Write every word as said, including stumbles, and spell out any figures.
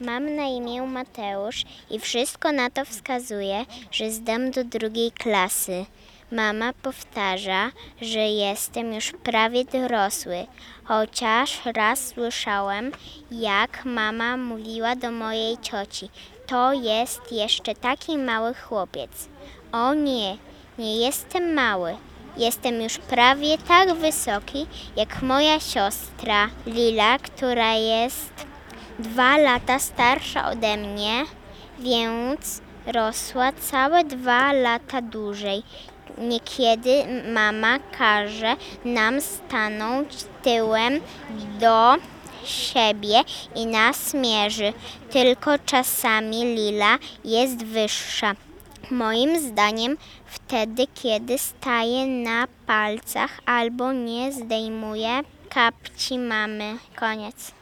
Mam na imię Mateusz i wszystko na to wskazuje, że zdam do drugiej klasy. Mama powtarza, że jestem już prawie dorosły, chociaż raz słyszałem, jak mama mówiła do mojej cioci: to jest jeszcze taki mały chłopiec. O nie, nie jestem mały. Jestem już prawie tak wysoki jak moja siostra Lila, która jest dwa lata starsza ode mnie, więc rosła całe dwa lata dłużej. Niekiedy mama każe nam stanąć tyłem do siebie i nas mierzy, tylko czasami Lila jest wyższa. Moim zdaniem wtedy, kiedy staje na palcach albo nie zdejmuje kapci mamy. Koniec.